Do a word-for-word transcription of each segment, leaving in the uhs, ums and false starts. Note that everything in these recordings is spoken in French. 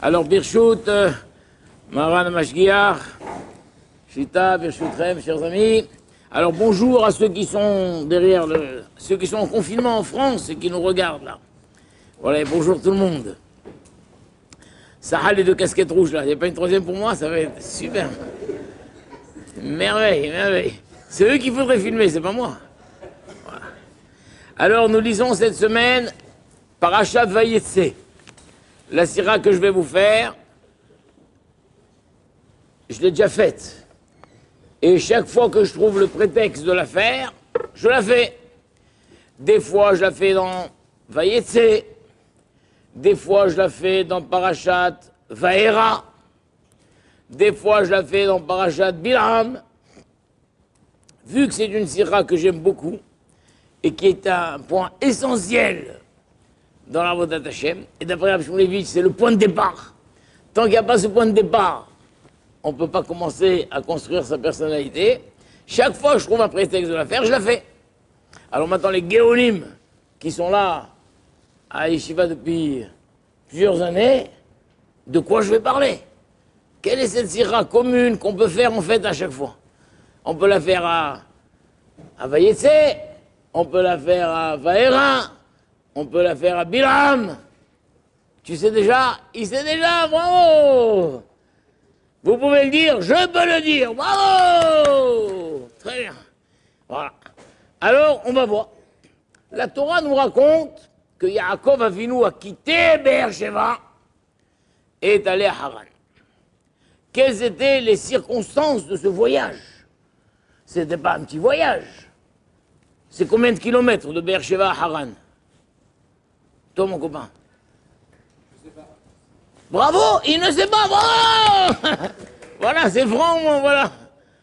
Alors, Birchout, euh, Maran Mashgiach, Shita, Birchoutrem, chers amis. Alors, bonjour à ceux qui sont derrière le. Ceux qui sont en confinement en France et qui nous regardent là. Voilà, bonjour tout le monde. Ça a les deux casquettes rouges là. Il n'y a pas une troisième pour moi, ça va être super. Merveille, merveille. C'est eux qu'il faudrait filmer, c'est pas moi. Voilà. Alors, nous lisons cette semaine Parashat Vayetse. La sira que je vais vous faire, je l'ai déjà faite. Et chaque fois que je trouve le prétexte de la faire, je la fais. Des fois, je la fais dans Vayetse. Des fois, je la fais dans Parashat Vaera. Des fois, je la fais dans Parashat Bilam. Vu que c'est une sira que j'aime beaucoup et qui est un point essentiel dans la Vodat Hashem, et d'après Rabbi Shmulevitch, c'est le point de départ. Tant qu'il n'y a pas ce point de départ, on ne peut pas commencer à construire sa personnalité. Chaque fois que je trouve un prétexte de la faire, je la fais. Alors maintenant, les Géonim, qui sont là, à Yeshiva depuis plusieurs années, de quoi je vais parler? Quelle est cette sira commune qu'on peut faire en fait à chaque fois? On peut la faire à, à Vayetse, on peut la faire à Vaera, on peut la faire à Bilam. Tu sais déjà? Il sait déjà, bravo! Vous pouvez le dire, je peux le dire, bravo! Très bien. Voilà. Alors, on va voir. La Torah nous raconte que Yaakov Avinu a quitté Be'er-Sheva et est allé à Haran. Quelles étaient les circonstances de ce voyage? C'était pas un petit voyage. C'est combien de kilomètres de Be'er-Sheva à Haran? Toi, mon copain. Je sais pas. Bravo, il ne sait pas, bravo. Voilà, c'est franc, voilà.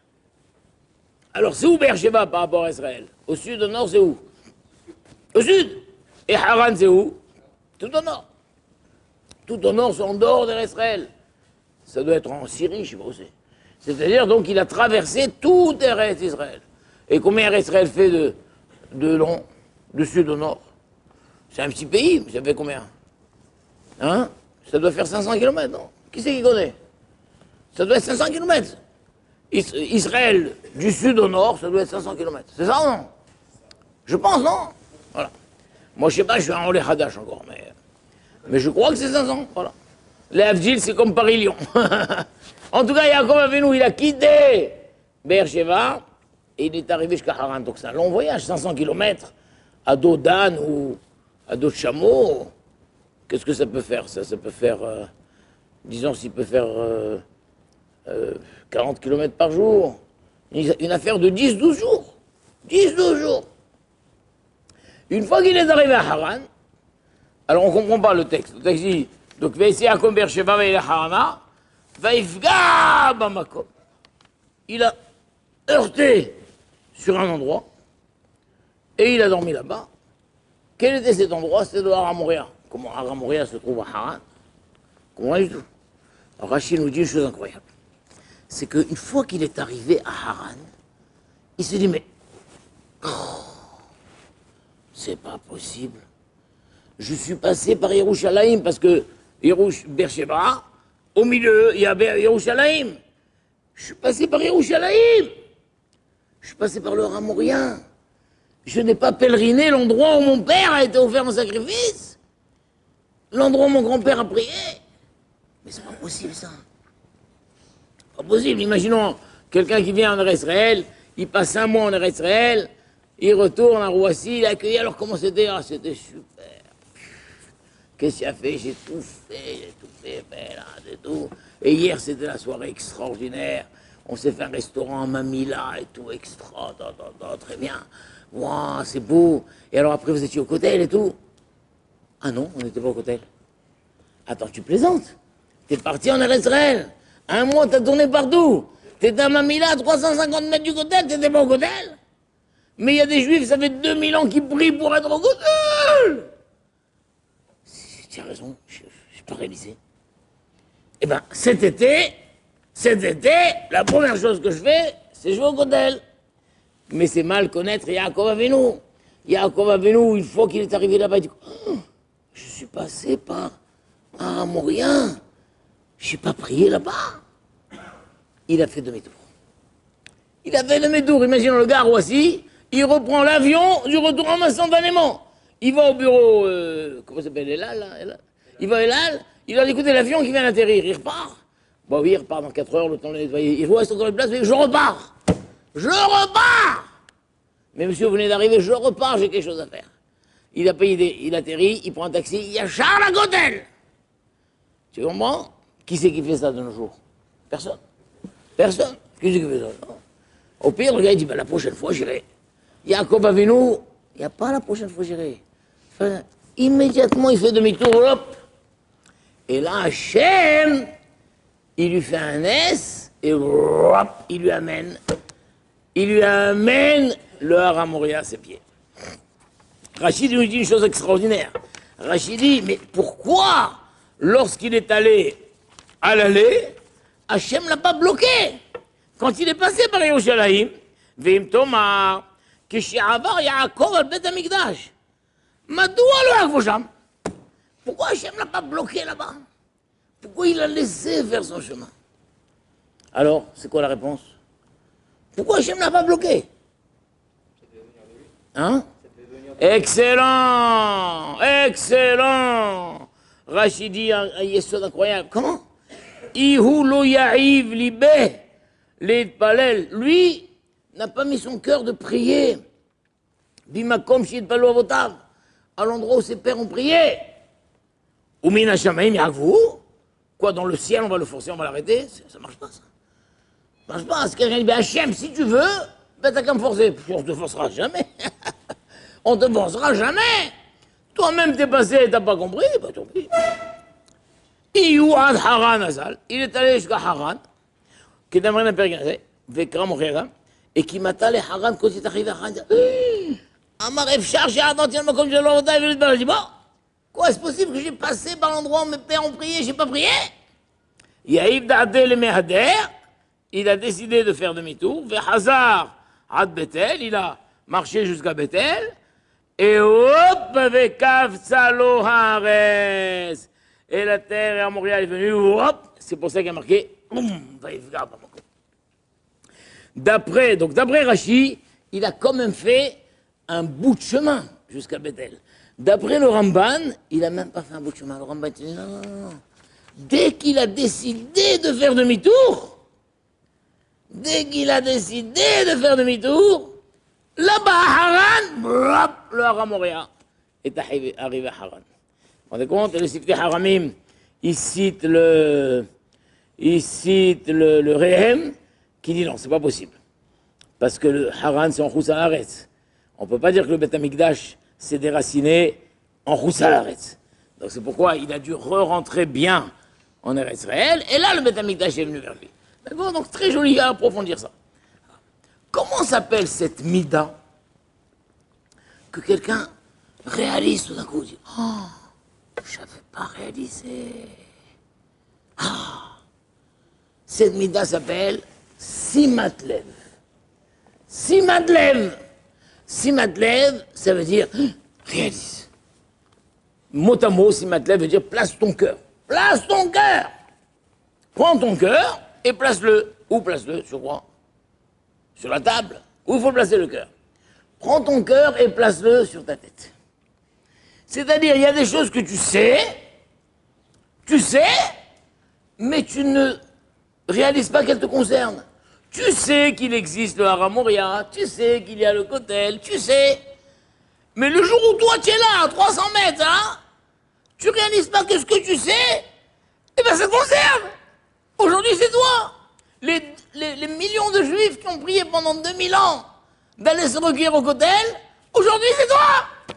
Alors, c'est où Be'er-Sheva par rapport à Israël? Au sud, au nord, c'est où? Au sud. Et Haran, c'est où? Tout au nord. Tout au nord, c'est en dehors d'Israël. Ça doit être en Syrie, je sais pas où c'est. C'est-à-dire, donc, il a traversé tout Eretz Israël. Et combien Israël fait de, de long, de sud au nord? C'est un petit pays, ça fait combien? Hein? Ça doit faire cinq cents kilomètres, non? Qui c'est qui connaît? Ça doit être cinq cents kilomètres. Is Israël, du sud au nord, ça doit être cinq cents kilomètres. C'est ça ou non? Je pense, non? Voilà. Moi, je sais pas, je suis en Olé Hadash encore, mais, mais je crois que c'est cinq cents, voilà. Les Avdil, c'est comme Paris-Lyon. En tout cas, Yaakov Avinu, il a quitté Be'er-Sheva et il est arrivé jusqu'à Haran. Donc c'est un long voyage, cinq cents kilomètres, à dos d'âne ou à dos de chameau. Qu'est-ce que ça peut faire? Ça, ça peut faire, euh, disons, s'il peut faire euh, euh, quarante kilomètres par jour. Une, une affaire de dix douze jours. dix douze jours. Une fois qu'il est arrivé à Haran, alors on ne comprend pas le texte. Le texte dit, donc, Yaakov Be'er-Sheva va il à Harana, Vaifga Bamakom. Il a heurté sur un endroit et il a dormi là-bas. Quel était cet endroit? C'était de Haramoria. Comment Haramoria se trouve à Haran? Comment du tout? Alors Rachid nous dit une chose incroyable. C'est qu'une fois qu'il est arrivé à Haran, il se dit, mais oh, c'est pas possible. Je suis passé par Yerushalayim parce que Yerush Be'er-Sheva, au milieu, il y a Yerushalayim. Je suis passé par Yerushalayim. Je suis passé par le Haramoria. Je n'ai pas pèleriné l'endroit où mon père a été offert en sacrifice. L'endroit où mon grand-père a prié. Mais c'est pas possible, ça. Pas possible. Imaginons quelqu'un qui vient en Israël, il passe un mois en Israël, il retourne à Roissy, il est accueilli. Alors comment c'était? Ah, c'était super. Qu'est-ce qu'il a fait? J'ai tout fait, j'ai tout fait, ben là, c'est tout. Et hier, c'était la soirée extraordinaire. On s'est fait un restaurant à Mamila et tout, extra, da, da, da, très bien. Waouh, c'est beau. Et alors après, vous étiez au cocktail et tout? Ah non, on n'était pas au cocktail. Attends, tu plaisantes? T'es parti en Israël. Un mois, t'as tourné partout. T'étais à Mamila, à trois cent cinquante mètres du cocktail, t'étais pas au cocktail? Mais il y a des juifs, ça fait deux mille ans qu'ils prient pour être au cocktail. Tu as raison, je n'ai pas réalisé. Eh bien, cet été, cet été, la première chose que je fais, c'est jouer au cocktail. Mais c'est mal connaître Yaakov Avinu. Yaakov Avinu, une fois qu'il est arrivé là-bas, il dit oh, je suis passé par un Amorien. je n'ai pas prié là-bas. Il a fait demi-tour. Il a fait demi-tour. Imaginons le gars à Roissy, il reprend l'avion du retour instantanément. Il va au bureau, euh, comment ça s'appelle, Elal, là, Elal. Il va à Elal, il a dit, écoutez, l'avion qui vient d'atterrir, il repart. Bon oui, il repart dans quatre heures, le temps de le nettoyer. Il reste encore une place, mais je repars. Je repars. Mais monsieur, vous venez d'arriver, je repars, j'ai quelque chose à faire. Il a payé, des, il atterrit, il prend un taxi, il y a Charles à côté. Tu comprends? Qui c'est qui fait ça de nos jours? Personne. Personne. Qui c'est qui fait ça? Non. Au pire, le gars, il dit, ben, la prochaine fois, j'irai. Jacob Avinu, il n'y a pas la prochaine fois, j'irai. Enfin, immédiatement, il fait demi-tour, hop. Et là, Hachem, il lui fait un S, et hop, il lui amène, il lui amène le Haram Moria à ses pieds. Rachid nous dit une chose extraordinaire. Rachid dit, mais pourquoi, lorsqu'il est allé à l'allée, Hachem ne l'a pas bloqué? Quand il est passé par Yerushalayim, Vim Tomar, Kishavar Yaakov al Bet Amikdash. Madoua le Hakvosham. Pourquoi Hachem ne l'a pas bloqué là-bas? Pourquoi il l'a laissé faire son chemin? Alors, c'est quoi la réponse? Pourquoi Hachem ne l'a pas bloqué? Hein? Excellent! Excellent! Rachidi, un, un yesod incroyable. Comment? Ihu lo ya'iv libeh les palel. Lui n'a pas mis son cœur de prier. Bimakom shid palo avotav. À l'endroit où ses pères ont prié. Ou mina shamaim ya'avou. Quoi, dans le ciel, on va le forcer, on va l'arrêter? Ça marche pas, ça. Ça marche pas. Si quelqu'un dit, ben Hachem, si tu veux, ben t'as qu'à me forcer. On te forcera jamais. On te forcera jamais. Toi-même, t'es passé et t'as pas compris, ben tant pis. Iyouad Haran Azal. Il est allé jusqu'à Haran, qui est un vrai pèlerinage, et qui m'a allé Haran quand il est arrivé à Haran. Amar Efchar, j'ai attendu le comme je l'ai dit, bon, quoi, est-ce possible que j'ai passé par l'endroit où mes pères ont prié, j'ai pas prié? Yaïb Da'adel le Mehader, il a décidé de faire demi-tour, vers Hazar Ad Bethel, il a marché jusqu'à Bethel, et hop, avec Kavtsalo Haaretz. Et la terre à Montréal est venue, hop, c'est pour ça qu'il a marqué, d'après, donc d'après Rashi, il a quand même fait un bout de chemin jusqu'à Bethel. D'après le Ramban, il n'a même pas fait un bout de chemin. Le Ramban dit non, non, non. Dès qu'il a décidé de faire demi-tour, dès qu'il a décidé de faire demi-tour, là-bas à Haran, le Haram Moria est arrivé à Haran. Vous vous rendez compte, le Sifte Haramim, il cite le, il cite le, le Rehem, qui dit non, c'est pas possible. Parce que le Haran, c'est en Chouss al-Aretz. On ne peut pas dire que le Beth Amikdash s'est déraciné en Chouss al-Aretz. Donc c'est pourquoi il a dû re-rentrer bien en Eretz Israël, et là le Beth Amikdash est venu vers lui. D'accord? Donc très joli à approfondir ça. Comment s'appelle cette mida que quelqu'un réalise tout d'un coup, dit oh, je n'avais pas réalisé. Ah, cette mida s'appelle Simatlev. Simatlev. Simatlev, ça veut dire réalise. Mot à mot, Simatlev veut dire place ton cœur. Place ton cœur. Prends ton cœur et place-le. Où place-le, je crois? Sur la table. Où il faut placer le cœur? Prends ton cœur et place-le sur ta tête. C'est-à-dire, il y a des choses que tu sais, tu sais, mais tu ne réalises pas qu'elles te concernent. Tu sais qu'il existe le Haram Moria, tu sais qu'il y a le Kotel, tu sais. Mais le jour où toi tu es là, à trois cents mètres, hein, tu réalises pas que ce que tu sais, eh bien ça te concerne. Aujourd'hui c'est toi. Les, les, les millions de juifs qui ont prié pendant deux mille ans d'aller se recueillir au Kotel, aujourd'hui c'est toi.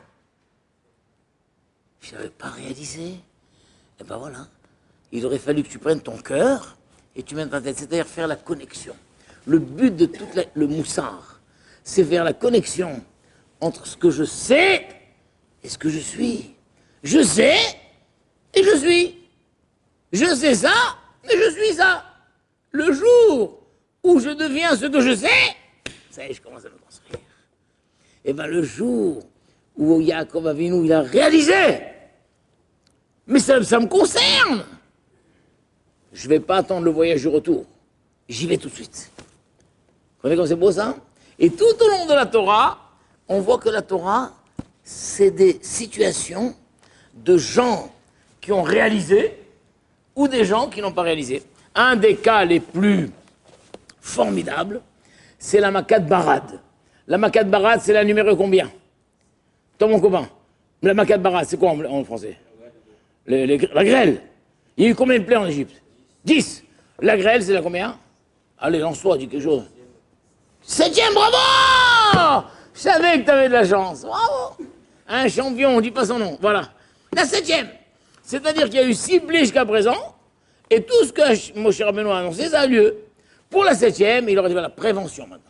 Je n'avais pas réalisé. Et ben voilà. Il aurait fallu que tu prennes ton cœur et tu mettes ta tête, c'est-à-dire faire la connexion. Le but de tout le moussard, c'est faire la connexion entre ce que je sais et ce que je suis. Je sais et je suis. Je sais ça, mais je suis ça. Le jour où je deviens ce que je sais, ça y est, je commence à me construire. Et bien le jour où Yaakov Avinu, il a réalisé, mais ça, ça me concerne. je ne vais pas attendre le voyage du retour. J'y vais tout de suite. Vous comprenez comme c'est beau ça? Et tout au long de la Torah, on voit que la Torah, c'est des situations de gens qui ont réalisé ou des gens qui n'ont pas réalisé. Un des cas les plus formidables, c'est la Makat Barad. La Makat Barad, c'est la numéro combien? Toi, mon copain, la Makat Barad, c'est quoi en, en français? les, les, La grêle. Il y a eu combien de plaies en Égypte? dix. La grêle, c'est la combien? Allez, lance-toi, dis quelque chose. Septième, bravo! Je savais que tu avais de la chance. Bravo! Un champion, on ne dit pas son nom. Voilà. La septième. C'est-à-dire qu'il y a eu six plaies jusqu'à présent, et tout ce que Moshe Rabbeinu a annoncé, ça a lieu. Pour la septième, il aurait dit la prévention maintenant.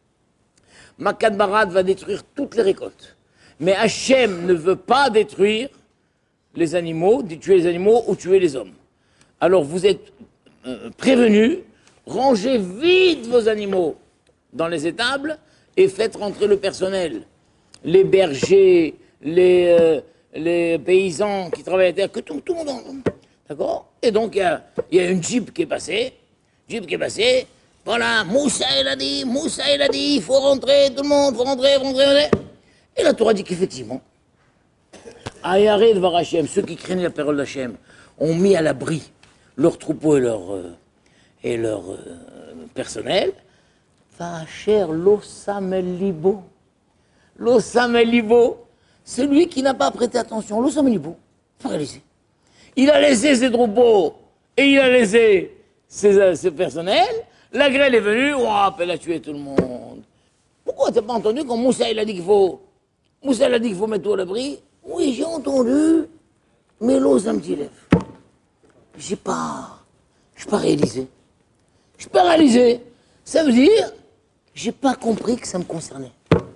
Makat Barad va détruire toutes les récoltes. Mais Hachem ne veut pas détruire les animaux, tuer les animaux ou tuer les hommes. Alors vous êtes euh, prévenus, rangez vite vos animaux dans les étables et faites rentrer le personnel. Les bergers, les, euh, les paysans qui travaillent à la terre, que tout, tout le monde. D'accord? Et donc il y, y a une jeep qui est passée, jeep qui est passée, voilà, Moussa il a dit, Moussa il a dit, il faut rentrer, tout le monde, il faut rentrer, faut rentrer, rentrer. Et la Torah dit qu'effectivement, Ayaré de Varachem, ceux qui craignaient la parole d'Hachem, ont mis à l'abri leurs troupeaux et leur, euh, et leur euh, personnel. Vacher l'Osam Libo. L'Osam Libo, celui qui n'a pas prêté attention, l'Osam Libo, il faut réaliser. Il a laissé ses troupeaux et il a laissé ses, ses personnels. La grêle est venue, ouah, elle a tué tout le monde. Pourquoi t'as pas entendu quand Moussa il a dit qu'il faut. Moussa il a dit qu'il faut mettre tout à l'abri? Oui, j'ai entendu, mais l'eau, ça me dit lève. J'ai pas. Je pas réalisé. Je pas réalisé. Ça veut dire, j'ai pas compris que ça me concernait.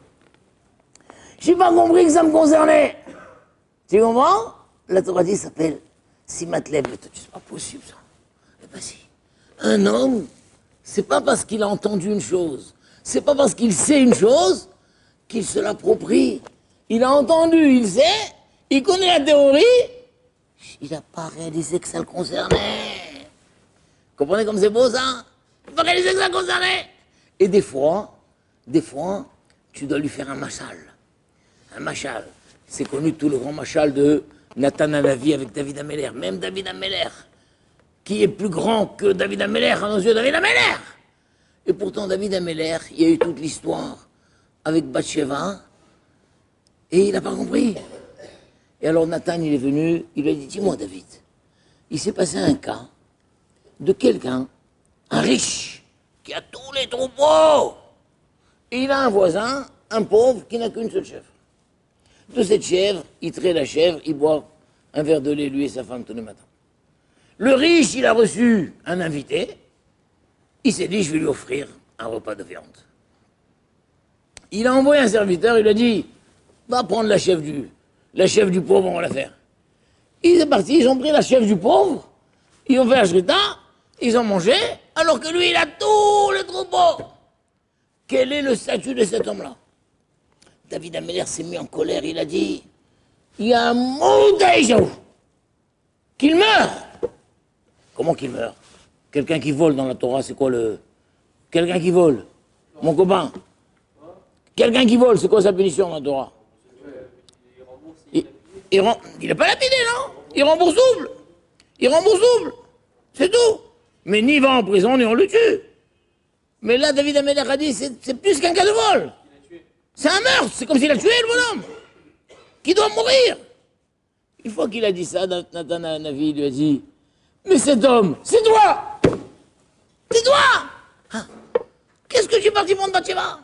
J'ai pas compris que ça me concernait. Tu comprends? La Torah dit s'appelle Simatlev. C'est pas possible ça. Eh ben si. Un homme, c'est pas parce qu'il a entendu une chose, c'est pas parce qu'il sait une chose qu'il se l'approprie. Il a entendu, il sait, il connaît la théorie, il n'a pas réalisé que ça le concernait. Vous comprenez comme c'est beau ça? Il n'a pas réalisé que ça le concernait. Et des fois, des fois, tu dois lui faire un machal. Un machal. C'est connu tout le grand machal de Nathan Hanavi avec David Ameller. Même David Ameller, qui est plus grand que David Ameller à nos yeux, David Ameller. Et pourtant, David Ameller, il y a eu toute l'histoire avec Bathsheba. Et il n'a pas compris. Et alors Nathan, il est venu, il lui a dit, dis-moi David, il s'est passé un cas de quelqu'un, un riche, qui a tous les troupeaux. Et il a un voisin, un pauvre, qui n'a qu'une seule chèvre. De cette chèvre, il traite la chèvre, il boit un verre de lait, lui et sa femme, tous les matins. Le riche, il a reçu un invité, il s'est dit, je vais lui offrir un repas de viande. Il a envoyé un serviteur, il lui a dit, va prendre la chèvre du, la chèvre du pauvre, on va la faire. Ils sont partis, ils ont pris la chèvre du pauvre, ils ont fait la shrita, ils ont mangé, alors que lui, il a tous les troupeaux. Quel est le statut de cet homme-là? David Ameller s'est mis en colère, il a dit, il y a un monde qu'il meurt. Comment qu'il meurt? Quelqu'un qui vole dans la Torah, c'est quoi le... Quelqu'un qui vole, mon copain. Quelqu'un qui vole, c'est quoi sa punition dans la Torah? Il n'est pas lapidé, non? Il remboursable. Il remboursable. C'est tout. Mais ni il va en prison, ni on le tue. Mais là, David Ameller a dit, c'est plus qu'un cas de vol. C'est un meurtre. C'est comme s'il a tué le bonhomme. Qui doit mourir. Une fois qu'il a dit ça, Nathan Hanavi lui a dit, mais cet homme, c'est toi. C'est toi. Hein? Qu'est-ce que tu es parti prendre Bathsheba?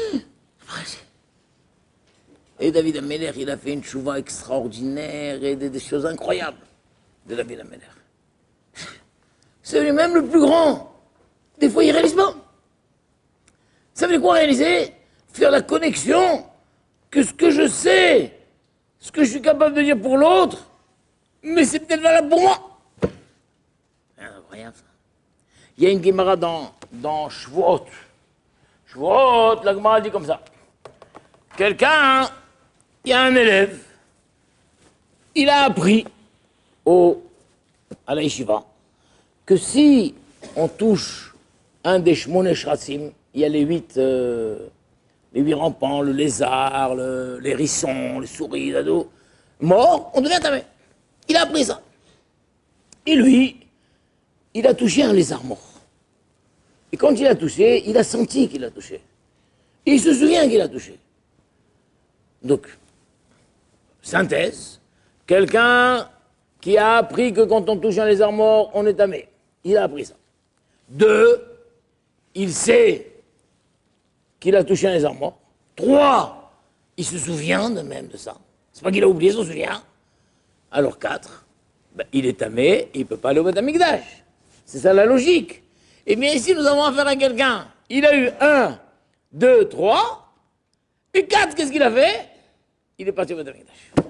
Et David Ameller, il a fait une chouva extraordinaire et des, des choses incroyables de David Ameller. C'est lui-même le plus grand. Des fois, il réalise pas. Ça veut dire quoi réaliser? Faire la connexion que ce que je sais, ce que je suis capable de dire pour l'autre, mais c'est peut-être valable pour moi. C'est incroyable ça. Il y a une Gemara dans, dans Shvuot. Shvuot, la Gemara dit comme ça. Quelqu'un, il y a un élève, il a appris au, à la yeshiva que si on touche un des shmoné shratzim, il y a les huit, euh, les huit rampants, le lézard, le, les hérissons, les souris, les ados, morts, on devient tamé. Il a appris ça. Et lui, il a touché un lézard mort. Et quand il a touché, il a senti qu'il a touché. Et il se souvient qu'il a touché. Donc, synthèse, quelqu'un qui a appris que quand on touche un lézard mort, on est tamé. Il a appris ça. Deux, il sait qu'il a touché un lézard mort. Trois, il se souvient de même de ça. C'est pas qu'il a oublié, il se souvient. Alors quatre, ben, il est tamé, il ne peut pas aller au Beth Amikdash. C'est ça la logique. Eh bien ici, nous avons affaire à quelqu'un. Il a eu un, deux, trois, et quatre, qu'est-ce qu'il a fait? Il est parti au Beth Amikdash.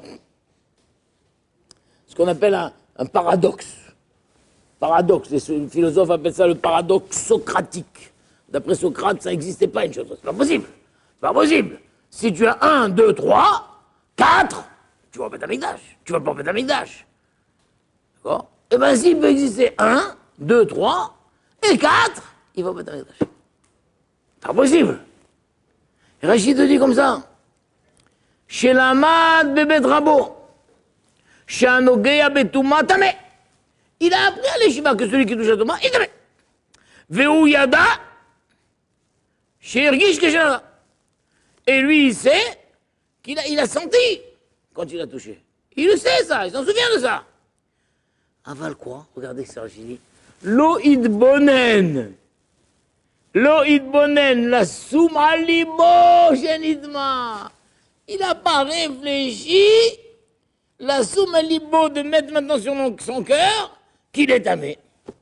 Ce qu'on appelle un, un paradoxe. Paradoxe, les philosophes appellent ça le paradoxe socratique. D'après Socrate, ça n'existait pas une chose. C'est pas possible. C'est pas possible. Si tu as un, deux, trois, quatre, tu vas au Beth Amikdash. Tu vas pas au Beth Amikdash. D'accord? Eh bien, s'il peut exister un, deux, trois, et quatre, il va au Beth Amikdash. C'est pas possible. Et Rachid te dit comme ça. Chez l'amad bebet rabo, chez anogea betuma tamé. Il a appris à l'Eshiva que celui qui touche à Touma, il tamé. Veu yada, chez Ergish Keshenada. Et lui, il sait qu'il a, il a senti quand il a touché. Il le sait, ça, il s'en souvient de ça. Aval quoi? Regardez ça, j'ai dit. Lo idbonen. Lo idbonen, la souma libo, genidma. Il n'a pas réfléchi, la souma libo, de mettre maintenant sur son cœur, qu'il est tamé.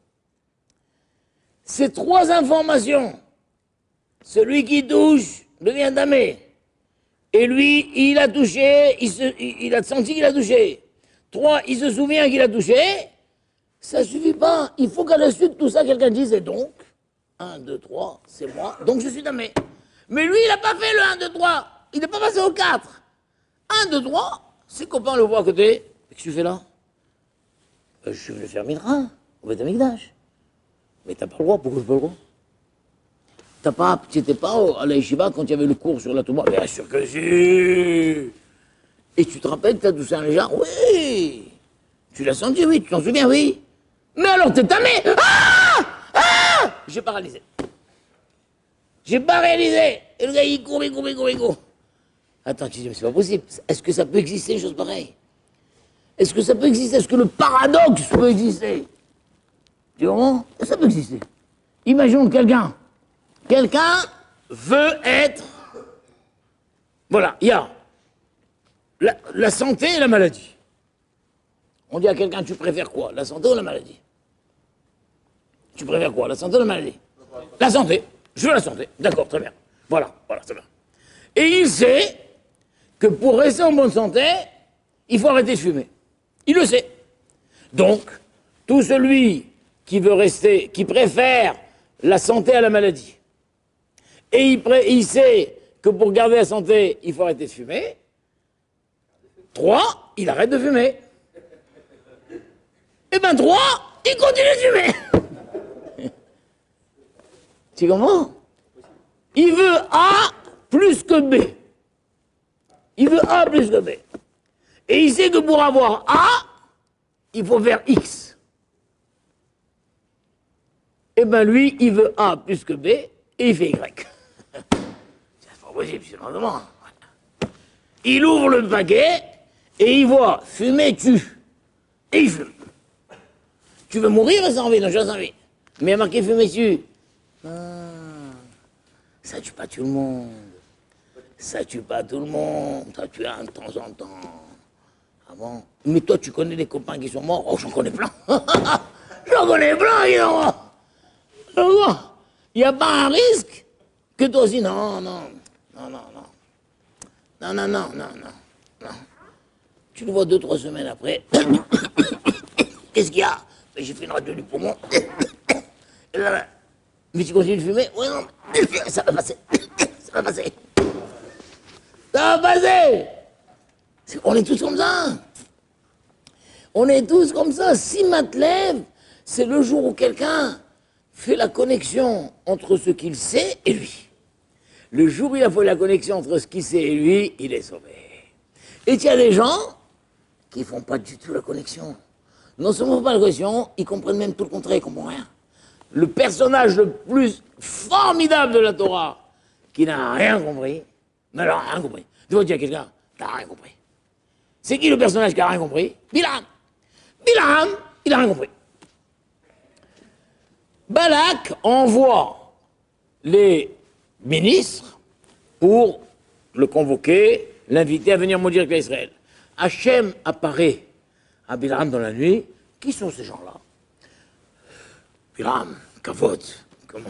Ces trois informations, celui qui touche devient tamé. Et lui, il a touché, il, se, il a senti qu'il a touché. Trois, il se souvient qu'il a touché. Ça ne suffit pas. Il faut qu'à la suite de tout ça, quelqu'un dise, et donc, un, deux, trois, c'est moi, donc je suis tamé. Mais lui, il n'a pas fait le un, deux, trois. Il n'est pas passé au quatre. un, deux, trois, ses copains le voient à côté. Qu'est-ce que tu fais là? euh, Je suis venu faire Midra, au Beth Amikdash. Mais t'as pas le droit, pourquoi je pas le droit? T'as pas, tu n'étais pas à la yeshiva quand il y avait le cours sur la Touma? Bien sûr que si. Et tu te rappelles que t'as touché un lézard? Oui. Tu l'as senti, oui, tu t'en souviens, oui. Mais alors t'es tamé. Ah Ah J'ai pas réalisé. J'ai pas réalisé. Et le gars, il court, il court, il court, il court. Attends, tu dis, mais c'est pas possible. Est-ce que ça peut exister, une chose pareille? Est-ce que ça peut exister? Est-ce que le paradoxe peut exister? Tu vois? Ça peut exister. Imaginons quelqu'un. Quelqu'un veut être... Voilà, il y a la, la santé et la maladie. On dit à quelqu'un, tu préfères quoi? La santé ou la maladie? Tu préfères quoi? La santé ou la maladie? La santé. Je veux la santé. D'accord, très bien. Voilà, voilà, très bien. Et il sait que pour rester en bonne santé, il faut arrêter de fumer. Il le sait. Donc, tout celui qui veut rester, qui préfère la santé à la maladie, et il, pré il sait que pour garder la santé, il faut arrêter de fumer, trois, il arrête de fumer. Et ben trois, il continue de fumer. Tu comprends? Il veut A plus que B. Il veut A plus que B. Et il sait que pour avoir A, il faut faire X. Et ben lui, il veut A plus que B, et il fait Y. C'est pas possible, c'est vraiment. Il ouvre le paquet, et il voit fumer tue. Et il fume. Tu veux mourir, ça envie, non, j'ai envie. Mais il y a marqué fumer tue. Ah, ça tue pas tout le monde. Ça tue pas tout le monde. Ça tue un de temps en temps. Ah bon? Mais toi, tu connais des copains qui sont morts? Oh, j'en connais plein. J'en connais plein, ils sont morts. Il n'y a pas un risque que toi aussi, non, non, non, non, non. Non, non, non, non, non, non. Tu le vois deux, trois semaines après. Qu'est-ce qu'il y a? J'ai fait une radio du poumon. Mais tu continues de fumer? Oui, non. Ça va passer. Ça va passer. Ça va passer. On est tous comme ça. On est tous comme ça. Si Matlev, c'est le jour où quelqu'un fait la connexion entre ce qu'il sait et lui. Le jour où il a fait la connexion entre ce qu'il sait et lui, il est sauvé. Et il y a des gens qui ne font pas du tout la connexion. Non seulement ils ne font pas la connexion, ils comprennent même tout le contraire, ils ne comprennent rien. Le personnage le plus formidable de la Torah, qui n'a rien compris, mais alors rien compris. Tu vas dire à quelqu'un, t'as rien compris. C'est qui le personnage qui n'a rien compris? Bilam. Bilam, il n'a rien compris. Balak envoie les ministres pour le convoquer, l'inviter à venir maudire Israël. Hachem apparaît à Bilam dans la nuit. Qui sont ces gens-là? Bilam, Kavod, comment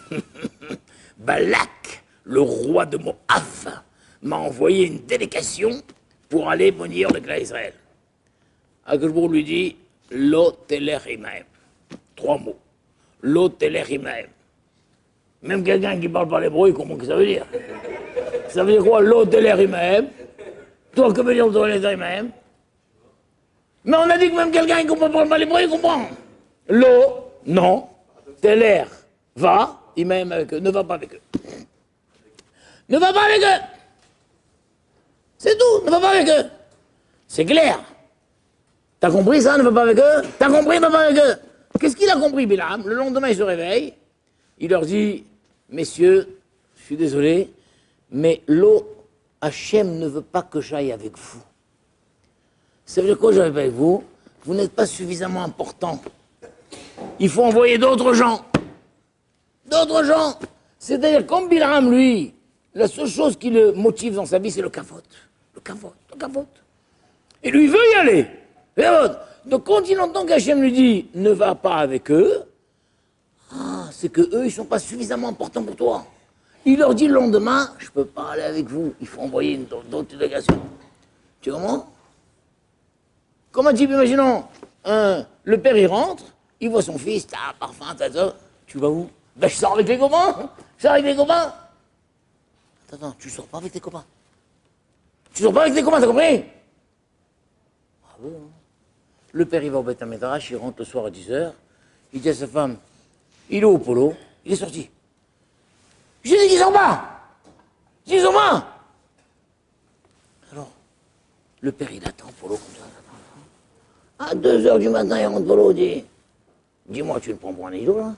Balak, le roi de Moab, m'a envoyé une délégation pour aller maudire le clan Israël. Akashbour lui dit, Lo teler imaem. Trois mots. Lo teler imaem. Même quelqu'un qui ne parle pas l'hébreu, il comprend ce que ça veut dire. Ça veut dire quoi, Lo teler imaem? Toi, que veut dire Lo teler imaem? Mais on a dit que même quelqu'un qui ne comprend pas l'hébreu, il comprend. Lo, non. Teler, va. Imaem avec eux. Ne va pas avec eux. Ne va pas avec eux. C'est tout, ne va pas avec eux. C'est clair. T'as compris ça, ne va pas avec eux? T'as compris, ne va pas avec eux? Qu'est-ce qu'il a compris, Bilam? Le lendemain, il se réveille. Il leur dit, messieurs, je suis désolé, mais l'eau, Hachem ne veut pas que j'aille avec vous. Ça veut dire quoi, j'aille avec vous? Vous n'êtes pas suffisamment important. Il faut envoyer d'autres gens. D'autres gens. C'est-à-dire, comme Bilam, lui, la seule chose qui le motive dans sa vie, c'est le kavod. Le kavod, le kavod. Et lui, il veut y aller. Donc, quand il entend qu'Hachem lui dit « ne va pas avec eux », ah, c'est que eux, ils ne sont pas suffisamment importants pour toi. Il leur dit le lendemain « je ne peux pas aller avec vous, il faut envoyer une autre délégation ». Tu comprends? Comme un type, imaginons, un, le père, il rentre, il voit son fils, t'as parfum, t'as ça. Tu vas où? Ben, je sors avec les copains. Je sors avec les copains. Attends, attends, tu sors pas avec tes copains. Tu sors pas avec tes copains, t'as compris? Ah oui, hein. Le père, il va au Beth Midrash, il rentre le soir à dix heures, il dit à sa femme, il est au polo, il est sorti. J'ai dit qu'il sort pas. J'ai dit qu'ils sont pas. Alors, le père, il attend polo comme ça. À deux heures du matin, il rentre polo, il dit, dis-moi, tu me prends pour un idiot, là?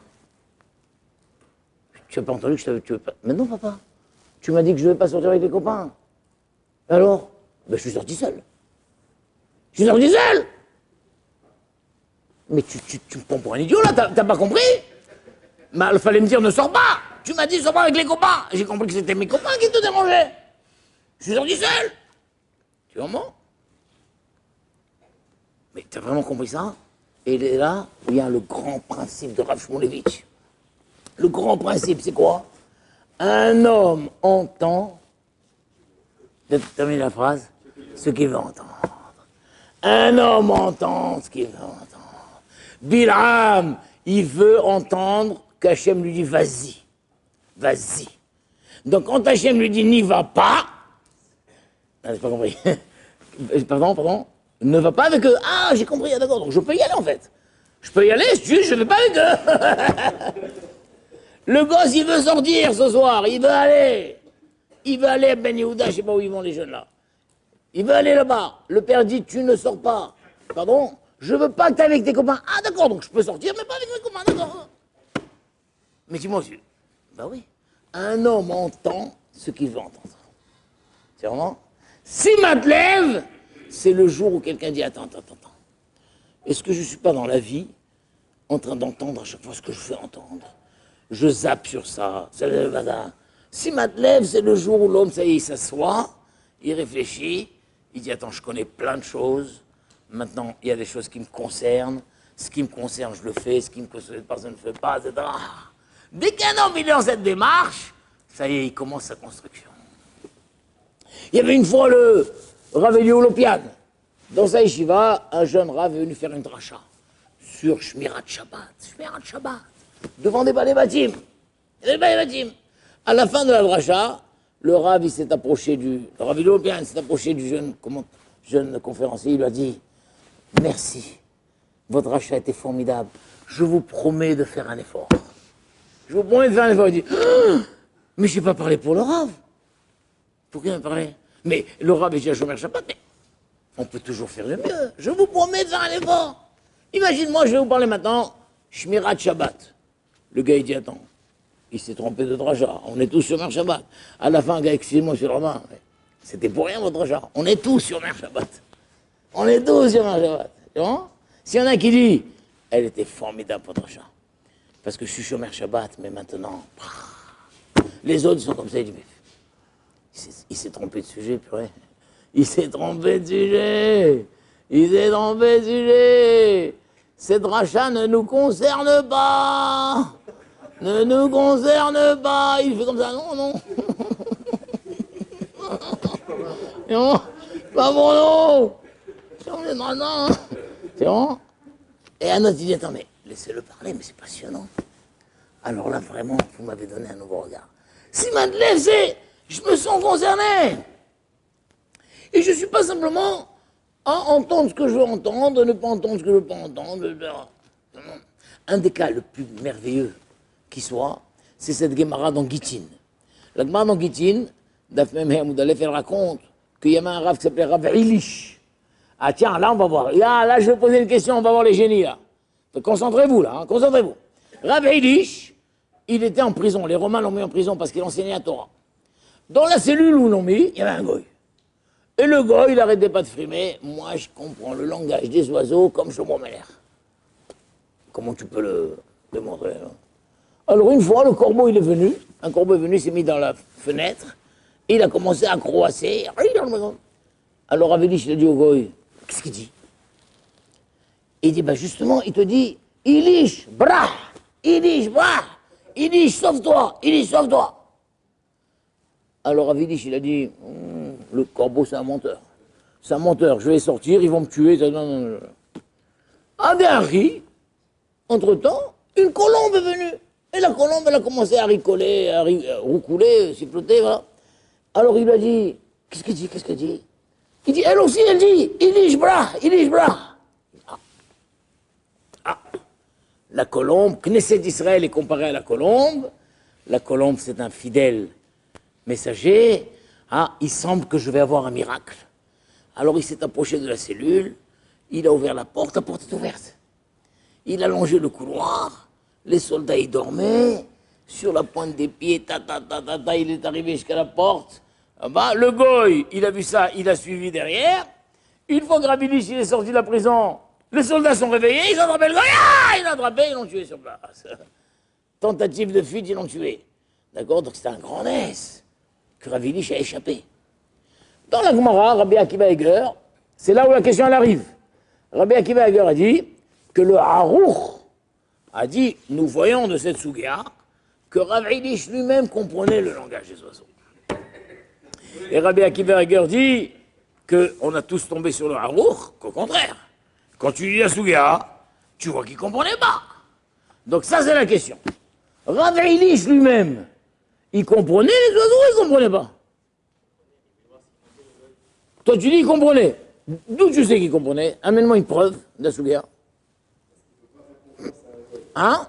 Tu n'as pas entendu que je t'avais... Tu veux pas... Mais non, papa. Tu m'as dit que je ne devais pas sortir avec les copains. Alors? Ben, je suis sorti seul. Je suis sorti seul. Mais tu, tu, tu me prends pour un idiot, là, t'as pas compris? Mais il fallait me dire, ne sors pas. Tu m'as dit, sors pas avec les copains. J'ai compris que c'était mes copains qui te dérangeaient. Je suis sorti seul. Tu comprends? Mais t'as vraiment compris ça? Et là, il y a le grand principe de Rav Shmulevitch. Le grand principe, c'est quoi? Un homme entend, termine la phrase, ce qu'il veut entendre. Un homme entend ce qu'il veut entendre. Bilam, il veut entendre qu'Hachem lui dit vas-y, vas-y. Donc quand Hachem lui dit n'y va pas, ah, j'ai pas compris. Pardon, pardon, ne va pas avec eux. Ah, j'ai compris, ah, d'accord, donc je peux y aller en fait. Je peux y aller, juste je ne vais pas avec eux. Le gosse, il veut sortir ce soir, il veut aller. Il veut aller à Ben Yehuda, je ne sais pas où ils vont les jeunes là. Il veut aller là-bas. Le père dit, tu ne sors pas. Pardon? Je veux pas que tu ailles avec tes copains. Ah d'accord, donc je peux sortir, mais pas avec mes copains, d'accord. Mais dis-moi, bah oui, un homme entend ce qu'il veut entendre. C'est vraiment? Si Matlev, c'est le jour où quelqu'un dit, attends, attends, attends. Est-ce que je ne suis pas dans la vie en train d'entendre à chaque fois ce que je fais entendre? Je zappe sur ça, c'est le bazar. Si Matlev, c'est le jour où l'homme, ça y est, il s'assoit, il réfléchit, il dit, attends, je connais plein de choses, maintenant, il y a des choses qui me concernent, ce qui me concerne, je le fais, ce qui me concerne pas, je ne le fais pas, et cetera. Dès qu'un homme est dans cette démarche, ça y est, il commence sa construction. Il y avait une fois le Rav Eliyahu Lopian. Dans sa yeshiva, un jeune Rav est venu faire une dracha sur Shmirat Shabbat. Shmirat Shabbat. Devant des bâtim. Des bâtim. À la fin de la dracha, le Rav il s'est approché du. Le Rav Eliyahu Lopian s'est approché du jeune, comment, jeune conférencier. Il lui a dit merci. Votre dracha était formidable. je vous promets de faire un effort. Je vous promets de faire un effort. Il dit, ah, mais je n'ai pas parlé pour le Rav. Pourquoi il m'a parlé? Mais le Rav est déjà Shomer Shabbat, mais on peut toujours faire le mieux. Je vous promets de faire un effort. Imagine, moi, je vais vous parler maintenant, Shmirat Shabbat. Le gars, il dit, attends, il s'est trompé de dracha. On est tous sur Shomer Shabbat. À la fin, gars, excusez-moi, monsieur le Romain, c'était pour rien, votre dracha. On est tous sur Shomer Shabbat. On est tous sur Shomer Shabbat. Bon, s'il y en a qui dit, elle était formidable, votre dracha. Parce que je suis Shomer Shabbat, mais maintenant, les autres sont comme ça, ils disent, il s'est trompé de sujet, purée. Il s'est trompé de sujet. Il s'est trompé de sujet. Cette dracha ne nous concerne pas. Ne nous concerne pas. Il fait comme ça, non, non. Non, pas bon, non. C'est bon, c'est bon. Et un autre, il dit, attends, mais laissez-le parler, mais c'est passionnant. Alors là, vraiment, vous m'avez donné un nouveau regard. Si Madeleine, c'est... Je me sens concerné. Et je ne suis pas simplement à entendre ce que je veux entendre, ne pas entendre ce que je ne veux pas entendre. Un des cas le plus merveilleux qui soit, c'est cette Gemara dans Gittin. La Gemara dans Gittin, Daf Mem He Amud Aleph, elle raconte qu'il y avait un Rav qui s'appelait Rav Ilish. Ah tiens, là on va voir. Là, là je vais poser une question, on va voir les génies là. Concentrez-vous là, hein, concentrez-vous. Rav Ilish, il était en prison. Les Romains l'ont mis en prison parce qu'il enseignait la Torah. Dans la cellule où l'on mis, il y avait un goy. Et le goy, il n'arrêtait pas de frimer. Moi, je comprends le langage des oiseaux comme Shlomo Meler. Comment tu peux le démontrer hein? Alors, une fois, le corbeau, il est venu. Un corbeau est venu, il s'est mis dans la fenêtre. Et il a commencé à croasser. Alors, Avelish, il a dit au goy, qu'est-ce qu'il dit? Il dit, bah justement, il te dit, Ilish, brah, Ilish, brah, Ilish, sauve-toi, Ilish, sauve-toi. Alors Avilish, il a dit, hm, le corbeau, c'est un menteur. C'est un menteur, je vais sortir, ils vont me tuer. Non, non, non. Adéari, entre-temps, une colombe est venue. Et la colombe, elle a commencé à ricoler, à, ri à roucouler, siffloter, voilà. Alors il lui a dit, qu'est-ce qu'elle dit, qu'est-ce qu'elle dit? Il dit, elle aussi, elle dit, Ilish bra, Ilish bra. Ah. ah. La colombe, Knesset d'Israël est comparée à la colombe. La colombe, c'est un fidèle messager, ah, il semble que je vais avoir un miracle. Alors il s'est approché de la cellule, il a ouvert la porte, la porte est ouverte. Il a longé le couloir, les soldats y dormaient, sur la pointe des pieds, ta ta ta ta ta, il est arrivé jusqu'à la porte. Ah bah, le goy, il a vu ça, il a suivi derrière. Une fois que Ravilish il est sorti de la prison, les soldats sont réveillés, ils ont attrapé le goy, ah, ils l'ont attrapé, ils l'ont tué sur place. Tentative de fuite, ils l'ont tué. D'accord, donc c'était un grand nez que Ravilish a échappé. Dans la Gemara, Rabbi Akiva Eger, c'est là où la question elle arrive. Rabbi Akiva Eger a dit que le Harouch a dit, nous voyons de cette Sugia que Ravilish lui-même comprenait le langage des oiseaux. Et Rabbi Akiva Eger dit qu'on a tous tombé sur le Harouch, qu'au contraire, quand tu lis la Sugia, tu vois qu'il ne comprenait pas. Donc ça c'est la question. Ravilish lui-même, il comprenait les oiseaux ou il ne comprenait pas? Toi, tu dis qu'il comprenait. D'où tu sais qu'il comprenait? Amène-moi une preuve de la Sugia. Hein?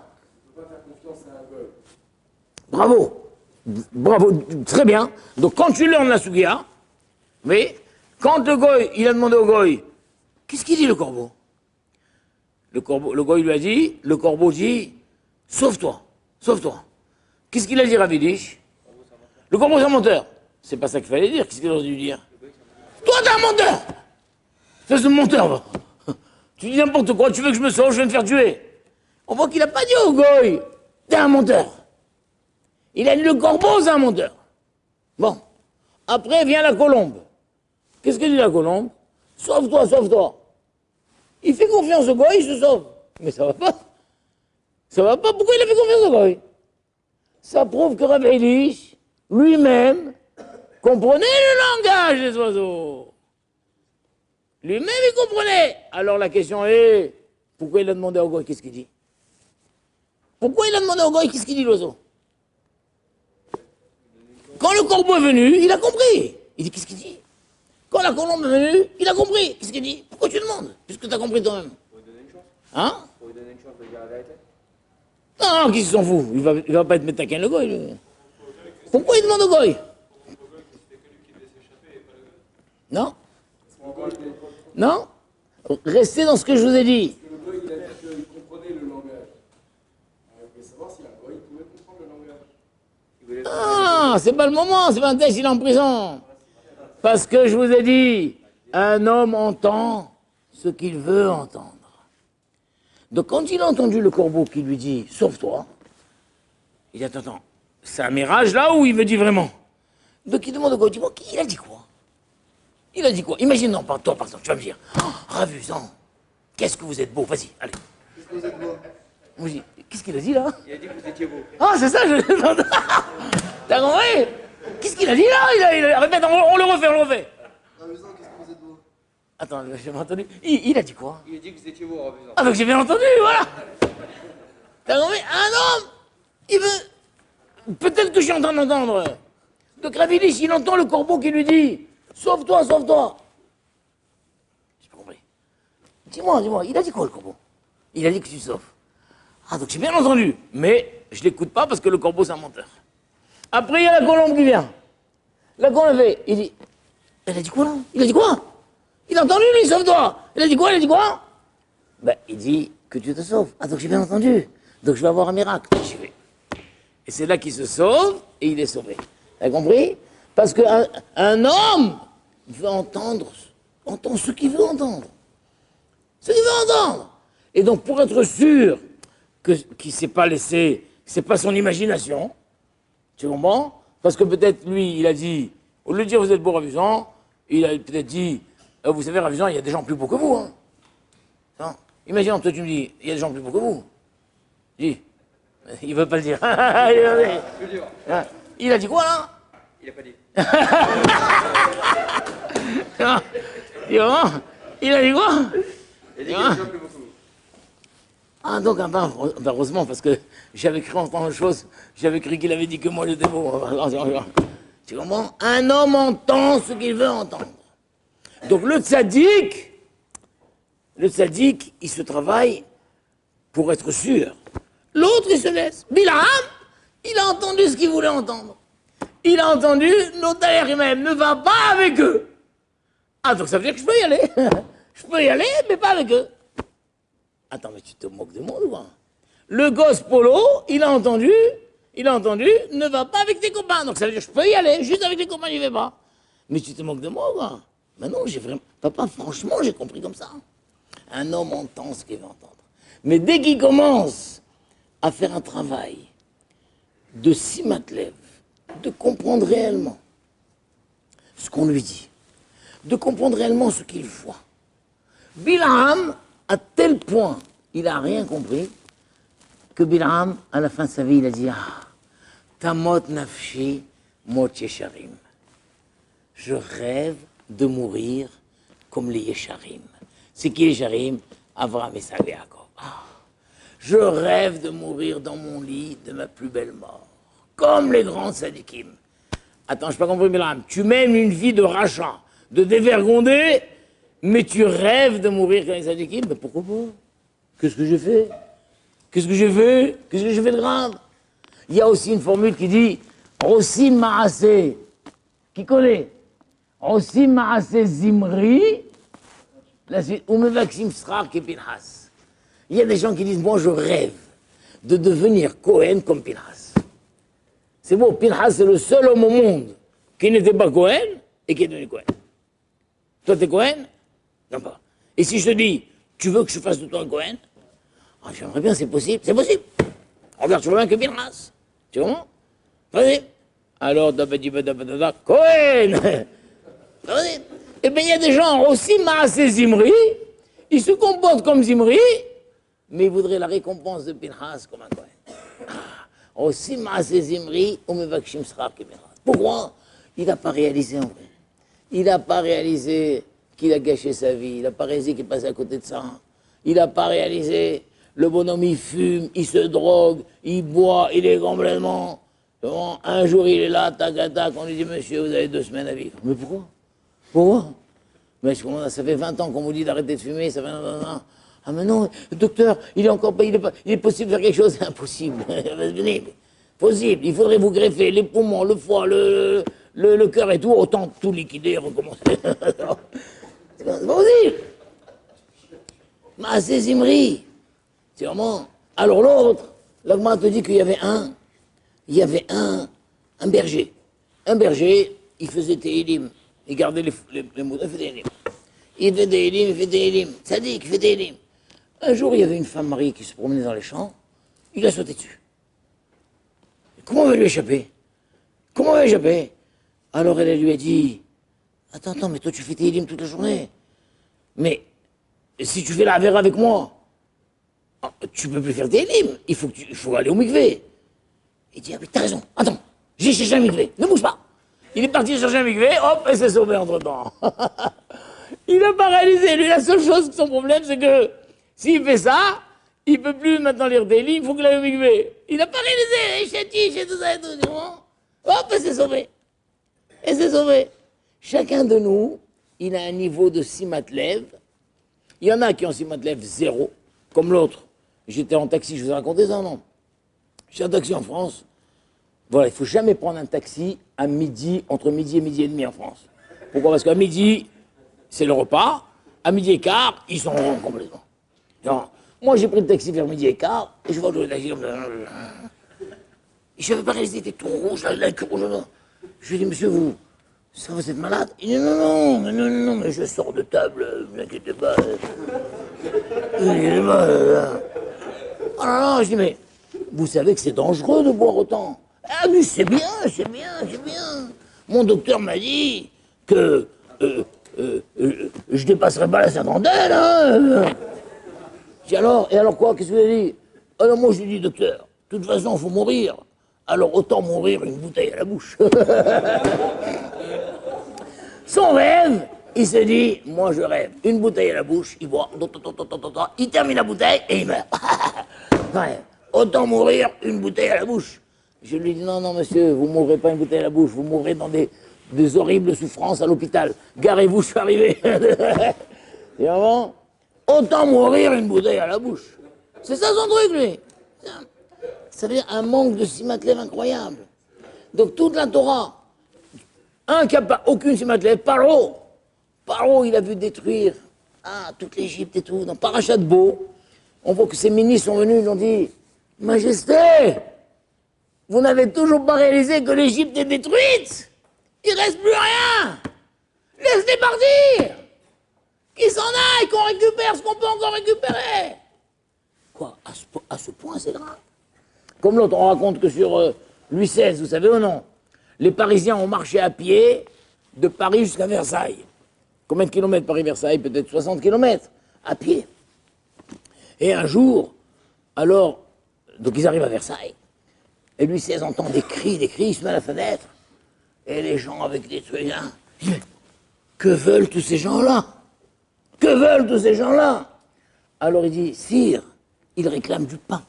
Bravo. Bravo. Très bien. Donc, quand tu learnes la Sugia, mais quand le goy, il a demandé au goy, qu'est-ce qu'il dit le corbeau? Le corbeau, le goy lui a dit, le corbeau dit, sauve-toi, sauve-toi. Qu'est-ce qu'il a dit, Ravilish? Le corbeau, c'est un menteur. C'est pas ça qu'il fallait dire. Qu'est-ce qu'il aurait dû dire? Toi, t'es un menteur! C'est ce menteur, va. Tu dis n'importe quoi, tu veux que je me sauve, je vais me faire tuer. On voit qu'il n'a pas dit au goy, t'es un menteur. Il a dit le corbeau, c'est un menteur. Bon. Après vient la colombe. Qu'est-ce que dit la colombe? Sauve-toi, sauve-toi. Il fait confiance au goy, il se sauve. Mais ça va pas. Ça va pas. Pourquoi il a fait confiance au goy? Ça prouve que Ravilish, lui-même, comprenait le langage des oiseaux. Lui-même, il comprenait. Alors la question est, pourquoi il a demandé au goy qu'est-ce qu'il dit? Pourquoi il a demandé au goy qu'est-ce qu'il dit l'oiseau? Quand le corbeau est venu, il a compris. Il dit qu'est-ce qu'il dit? Quand la colombe est venue, il a compris. Qu'est-ce qu'il dit? Pourquoi tu demandes? Puisque tu as compris toi-même. Hein? donner une chance de dire la vérité? Non, qui s'en fout? Il va, il va pas être métaquin le goy. Lui. Pourquoi il demande au goy? Non? Non? Restez dans ce que je vous ai dit. Le goy, il a dit qu'il comprenait le langage. Il voulait savoir si un goy pouvait comprendre le langage. Ah, c'est pas le moment, c'est pas un texte, il est en prison. Parce que je vous ai dit, un homme entend ce qu'il veut entendre. Donc quand il a entendu le corbeau qui lui dit « Sauve-toi », il dit « Attends, attends, c'est un mirage là ou il me dit vraiment ?» Donc il demande au goy, dis-moi, il a dit quoi? Il a dit quoi? Imagine, non, pas toi par exemple, tu vas me dire oh, « Ravusant, qu'est-ce que vous êtes beau, vas-y, allez. » Qu'est-ce que vous êtes beau? Moi je dis « Qu'est-ce qu'il a dit là ?» Il a dit que vous étiez beau. Ah, c'est ça, je... T'as compris? Qu'est-ce qu'il a dit là? il a, il a... Répète, on, on le refait, on le refait. Ravusant, qu'est-ce que vous êtes beau? Attends, j'ai pas entendu. Il, il a dit quoi? Il a dit que vous étiez beau, Ravusant. Ah, donc j'ai bien entendu, voilà. T'as compris? Un homme, il veut... Peut-être que je suis en train d'entendre. Donc Ravilish, il entend le corbeau qui lui dit « Sauve-toi, sauve-toi ». J'ai pas compris. Dis-moi, dis-moi, il a dit quoi le corbeau? Il a dit que tu sauves. Ah, donc j'ai bien entendu. Mais je l'écoute pas parce que le corbeau, c'est un menteur. Après, il y a la colombe qui vient. La colombe fait, il dit, elle a dit quoi là? Il a dit quoi? Il a entendu lui, sauve-toi. Il a dit quoi? Il a dit quoi? Ben, il dit que tu te sauves. Ah, donc j'ai bien entendu. Donc je vais avoir un miracle. J'y vais. Et c'est là qu'il se sauve et il est sauvé. T'as compris? Parce qu'un un homme veut entendre, entend ce qu'il veut entendre. Ce qu'il veut entendre. Et donc pour être sûr que, qu'il ne s'est pas laissé, c'est pas son imagination, tu comprends? Parce que peut-être lui, il a dit, au lieu de dire vous êtes beau Ravusant, il a peut-être dit, euh, vous savez Ravusant, il y a des gens plus beaux que vous. Hein. Non. Imagine, toi tu me dis, il y a des gens plus beaux que vous. Dis, il veut pas le dire. Je veux dire. Il a dit quoi là? Il a pas dit. Il a dit quoi? Il a dit qu'il y a des gens plus beaux que vous. Ah, donc, ah ben, heureusement, parce que j'avais cru entendre une chose, j'avais cru qu'il avait dit que moi j'étais beau. Tu comprends? Un homme entend ce qu'il veut entendre. Donc le tzaddik, le tzaddik, il se travaille pour être sûr. L'autre, il se laisse. Bilam, il a entendu ce qu'il voulait entendre. Il a entendu, l'Otaïr même ne va pas avec eux. Ah, donc ça veut dire que je peux y aller. Je peux y aller, mais pas avec eux. Attends, mais tu te moques de moi ou quoi? Le gosse Polo, il a entendu, il a entendu, ne va pas avec tes copains. Donc ça veut dire que je peux y aller, juste avec les copains, j'y vais pas. Mais tu te moques de moi ou quoi? Mais non, j'ai vraiment... Papa, franchement, j'ai compris comme ça. Un homme entend ce qu'il veut entendre. Mais dès qu'il commence à faire un travail de simatlev, de comprendre réellement ce qu'on lui dit, de comprendre réellement ce qu'il voit. Bilham, à tel point, il n'a rien compris, que Bilham, à la fin de sa vie, il a dit « Ah, tamot nafshi mot yesharim ». Je rêve de mourir comme les yesharim. C'est qui les yesharim? Avraham, Isaac et Jacob. Ah, je rêve de mourir dans mon lit de ma plus belle mort, comme les grands sadikim. Attends, je n'ai pas compris, Bilham. Tu mènes une vie de rachat, de dévergondé, mais tu rêves de mourir comme les sadikim? Mais pourquoi pas? Qu'est-ce que j'ai fait? Qu'est-ce que j'ai fait? Qu'est-ce que j'ai fait de grave? Il y a aussi une formule qui dit Rosim Maaseh. Qui connaît? Rosim Maaseh Zimri. La suite, Umevaksim Srar et Pinhas. Il y a des gens qui disent moi je rêve de devenir Cohen comme Pinhas. C'est beau, Pinhas c'est le seul homme au monde qui n'était pas Cohen et qui est devenu Cohen. Toi t'es Cohen? Non pas. Et si je te dis, tu veux que je fasse de toi un Cohen? Ah, j'aimerais bien, c'est possible, c'est possible. Regarde, tu vois bien que Pinhas. Tu comprends? Vas-y. Alors, dabadibadabadada, Cohen. Vas-y. Eh bien, il y a des gens aussi Maaseh Zimri, ils se comportent comme Zimri, mais ils voudraient la récompense de Pinhas comme un Cohen. Aussi Maaseh Zimri, ou Mevakshim Srar que Pinhas. Pourquoi? Il n'a pas réalisé en vrai. Il n'a pas réalisé qu'il a gâché sa vie, il n'a pas réalisé qu'il est passé à côté de ça. Il n'a pas réalisé, le bonhomme il fume, il se drogue, il boit, il est complètement... Un jour il est là, tac, tac, on lui dit, monsieur, vous avez deux semaines à vivre. Mais pourquoi? Pourquoi? Mais ça fait vingt ans qu'on vous dit d'arrêter de fumer, ça fait... Ah mais non, docteur, il est encore pas, il est, pas, il est possible de faire quelque chose. Impossible. Venez, possible. Il faudrait vous greffer les poumons, le foie, le, le, le cœur et tout, autant tout liquider et recommencer. C'est pas possible. Maaseh Zimri. C'est vraiment. Alors l'autre, l'Agma te dit qu'il y avait un, il y avait un, un berger. Un berger, il faisait Téhilim. Il gardait les, les, les mots, il faisait Téhilim. Il fait Téhilim, il fait Téhilim. Ça dit qu'il fait Téhilim. Un jour, il y avait une femme mariée qui se promenait dans les champs. Il a sauté dessus. Comment on va lui échapper? Comment on va lui échapper? Alors elle lui a dit, attends, attends, mais toi tu fais Téhilim toute la journée. Mais si tu fais la Avera avec moi, tu peux plus faire Téhilim. Il faut, que tu, il faut aller au mikvé. Il dit, ah oui, t'as raison, attends, j'ai cherché un mikvé, ne bouge pas. Il est parti chercher un mikvé, hop, et s'est sauvé entre-temps. Il n'a pas réalisé, lui, la seule chose, son problème, c'est que s'il fait ça, il ne peut plus maintenant lire des livres, il faut qu'il aille au mikvé. Il n'a pas réalisé, chéti, chez tout ça et tout, hop, et s'est sauvé. Et s'est sauvé. Chacun de nous, il a un niveau de simatlev. Il y en a qui ont simatlev zéro, comme l'autre. J'étais en taxi, je vous ai raconté ça, non? J'étais en taxi en France. Voilà, il ne faut jamais prendre un taxi à midi, entre midi et midi et demi en France. Pourquoi? Parce qu'à midi, c'est le repas. À midi et quart, ils sont ronds complètement. Alors, moi, j'ai pris le taxi vers midi et quart, et je vois le taxi comme ça. Je n'avais pas réalisé, il était tout rouge, là, la queue rouge, là. Je lui ai dit, monsieur, vous, ça, vous êtes malade? Il dit, non, non, non, non, non, mais je sors de table, ne vous inquiétez pas. Ne vous inquiétez pas, là. Oh là là, je dis, mais vous savez que c'est dangereux de boire autant. Ah oui, c'est bien, c'est bien, c'est bien. Mon docteur m'a dit que euh, euh, euh, je dépasserai pas la cinquantaine, hein. Je dis alors, et alors quoi, qu'est-ce que vous avez dit? Alors moi, je lui dis, docteur, de toute façon, il faut mourir. Alors autant mourir une bouteille à la bouche. Son rêve, il se dit, moi je rêve, une bouteille à la bouche, il boit, il termine la bouteille et il meurt. Ouais. Autant mourir une bouteille à la bouche. Je lui dis, non, non, monsieur, vous ne mourrez pas une bouteille à la bouche, vous mourrez dans des, des horribles souffrances à l'hôpital. Garez-vous, je suis arrivé. Et vraiment, autant mourir une bouteille à la bouche. C'est ça son truc, lui. Ça veut dire un manque de simatlev incroyable. Donc toute la Torah, un qui n'a pas aucune simatlev, Paro. Paro, il a vu détruire ah, toute l'Égypte et tout. Dans Parashat Bo, on voit que ses ministres sont venus, ils ont dit, Majesté, vous n'avez toujours pas réalisé que l'Égypte est détruite. Il ne reste plus rien. Laisse-les partir. Qu'ils s'en aillent, qu'on récupère ce qu'on peut encore récupérer. Quoi, à ce, à ce point, c'est grave. Comme l'autre, on raconte que sur euh, Louis seize, vous savez ou non, les Parisiens ont marché à pied de Paris jusqu'à Versailles. Combien de kilomètres Paris-Versailles? Peut-être soixante kilomètres, à pied. Et un jour, alors, donc ils arrivent à Versailles, et Louis seize entend des cris, des cris, il se met à la fenêtre, et les gens avec des trucs, hein, que veulent tous ces gens-là? Que veulent tous ces gens-là? Alors il dit, sire, ils réclament du pain.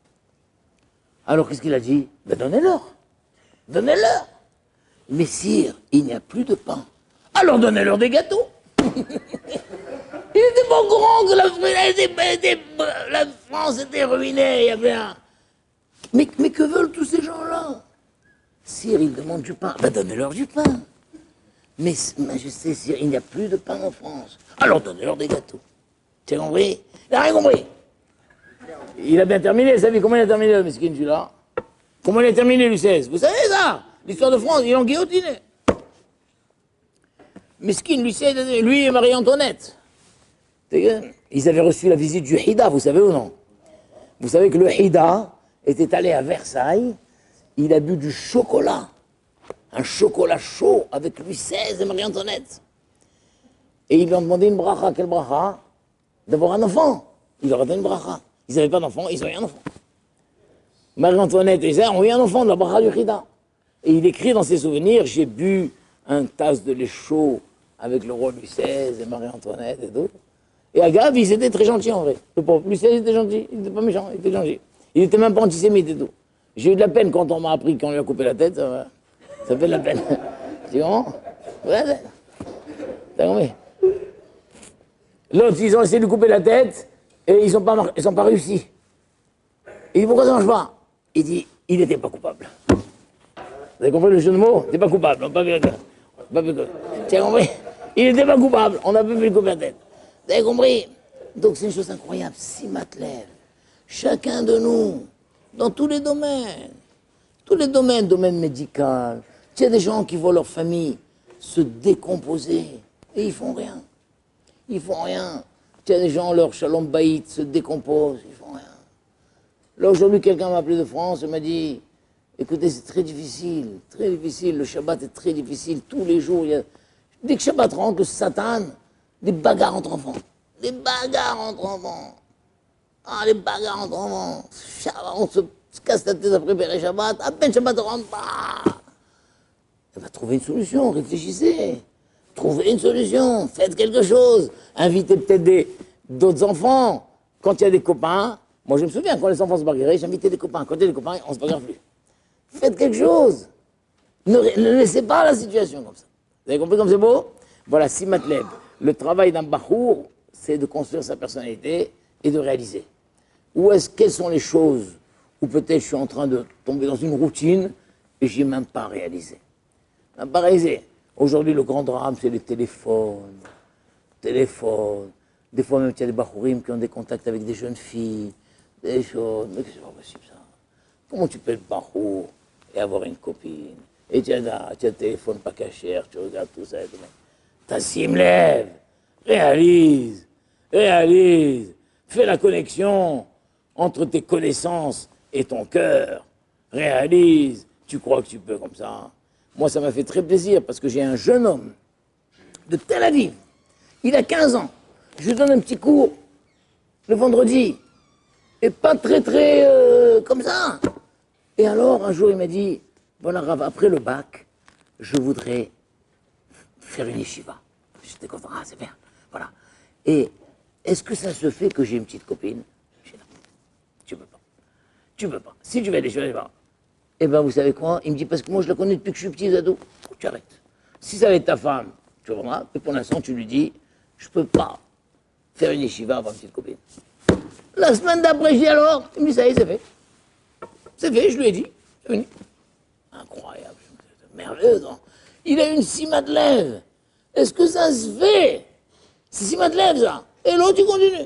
Alors qu'est-ce qu'il a dit? Ben donnez-leur, donnez-leur. Mais sire, il n'y a plus de pain. Alors donnez-leur des gâteaux. Il n'était pas au courant que la, était, était, la France était ruinée, il y avait un... Mais, mais que veulent tous ces gens-là? Sire, ils demandent du pain. Ben donnez-leur du pain. Mais, majesté, sire, il n'y a plus de pain en France. Alors donnez-leur des gâteaux. Tu as compris? Il n'a rien compris. Il a bien terminé sa vie. Comment il a terminé, le mesquine, celui-là? Comment il a terminé, Louis seize? Vous savez ça? L'histoire de France, ils l'ont guillotiné. Mesquine, Louis seize, lui et Marie-Antoinette. Ils avaient reçu la visite du Hida, vous savez ou non? Vous savez que le Hida était allé à Versailles, il a bu du chocolat. Un chocolat chaud avec Louis seize et Marie-Antoinette. Et ils lui ont demandé une bracha. Quelle bracha? D'avoir un enfant. Il leur a donné une bracha. Ils n'avaient pas d'enfant, ils ont eu un enfant. Marie-Antoinette et Isaac ont eu un enfant de la bracha du Hida. Et il écrit dans ses souvenirs, j'ai bu un tasse de lait chaud avec le roi Louis seize et Marie-Antoinette et tout. Et Agave, ils étaient très gentils en vrai. Le pauvre Louis seize était gentil, il n'était pas méchant, il était gentil. Il n'était même pas antisémite et tout. J'ai eu de la peine quand on m'a appris qu'on lui a coupé la tête, ça, ça fait de la peine. Tu comprends? Ouais, t'as compris? L'autre, ils ont essayé de lui couper la tête, Et ils n'ont pas, ils ont pas réussi. Il dit, pourquoi ça ne marche pas? Il dit, il n'était pas coupable. Vous avez compris le jeu de mots? Il n'était pas coupable. On pas vu, pas vu, tu as compris? Il n'était pas coupable. On n'a pas vu le coup de tête. Vous avez compris? Donc c'est une chose incroyable. Si Matlev, chacun de nous, dans tous les domaines, tous les domaines, domaine médical, il y a des gens qui voient leur famille se décomposer et ils font rien. Ils font rien. Il y a des gens, leur shalom baït se décompose, ils font rien. Là, aujourd'hui, quelqu'un m'a appelé de France et m'a dit, écoutez, c'est très difficile, très difficile, le Shabbat est très difficile, tous les jours, il y a... Dès que Shabbat rentre, le Satan, des bagarres entre enfants. Des bagarres entre enfants. Ah, les bagarres entre enfants. On se casse la tête à préparer Shabbat, à peine Shabbat rentre, bah eh ben, trouvez une solution, réfléchissez. Trouvez une solution, faites quelque chose. Invitez peut-être d'autres enfants. Quand il y a des copains, moi je me souviens, quand les enfants se bagarraient, j'invitais des copains. Quand il y a des copains, on ne se bagarre plus. Faites quelque chose. Ne, ne laissez pas la situation comme ça. Vous avez compris comme c'est beau? Voilà, si Matlev, le travail d'un bachour, c'est de construire sa personnalité et de réaliser. Où est-ce, quelles sont les choses où peut-être je suis en train de tomber dans une routine et je n'ai même pas réalisé. Même pas réalisé. Aujourd'hui, le grand drame, c'est les téléphones. Téléphones. Des fois, même, il y a des bachourim qui ont des contacts avec des jeunes filles. Des choses. Mais c'est pas possible, ça. Comment tu peux être bachour et avoir une copine? Et tu as, tu as le téléphone pas caché, tu regardes tout ça et tout. Ta simlève. Réalise. Réalise. Fais la connexion entre tes connaissances et ton cœur. Réalise. Tu crois que tu peux comme ça? Moi, ça m'a fait très plaisir parce que j'ai un jeune homme de Tel Aviv. Il a quinze ans. Je lui donne un petit cours le vendredi. Et pas très, très euh, comme ça. Et alors, un jour, il m'a dit, voilà, Rav, après le bac, je voudrais faire une yeshiva. J'étais content. Ah, c'est bien. Voilà. Et est-ce que ça se fait que j'ai une petite copine? J'ai dit, non, tu peux pas. Tu peux pas. Si tu veux aller, je vais aller voir. Eh bien, vous savez quoi? Il me dit, parce que moi, je la connais depuis que je suis petit, ado. Tu arrêtes. Si ça va être ta femme, tu vois, et pour l'instant, tu lui dis, je peux pas faire une yeshiva avant une petite copine. La semaine d'après, je dis alors, il me dit, ça y est, c'est fait. C'est fait, je lui ai dit. C'est venu. Incroyable. Merveilleux, non? Il a une simatlev. Est-ce que ça se fait? C'est simatlev, ça. Et l'autre, il continue.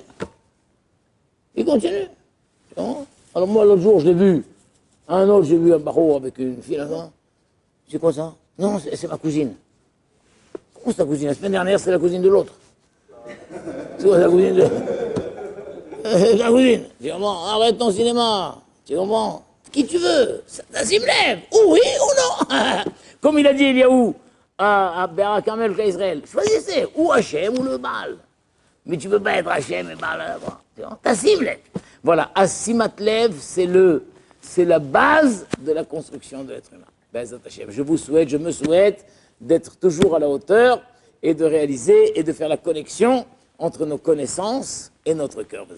Il continue. Alors moi, l'autre jour, je l'ai vu. Un autre, j'ai vu un barreau avec une fille là-bas. C'est quoi ça? Non, c'est ma cousine. Comment c'est ta cousine? La semaine dernière, c'est la cousine de l'autre. C'est quoi la cousine de... C'est la cousine. Tu comprends? Arrête ton cinéma. Tu comprends? Qui tu veux? Ça s'y me lève. Oui ou non? Comme il a dit Eliaou à, à Berak Hamel Israël. Choisissez, ou Hachem ou le Baal. Mais tu ne peux pas être Hachem et Baal. T'as Simlet. Voilà, Asimatlev, c'est le... c'est la base de la construction de l'être humain. Je vous souhaite, je me souhaite d'être toujours à la hauteur et de réaliser et de faire la connexion entre nos connaissances et notre cœur.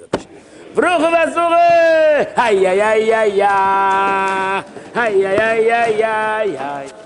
Aïe aïe aïe aïe aïe aïe aïe aïe aïe aïe aïe.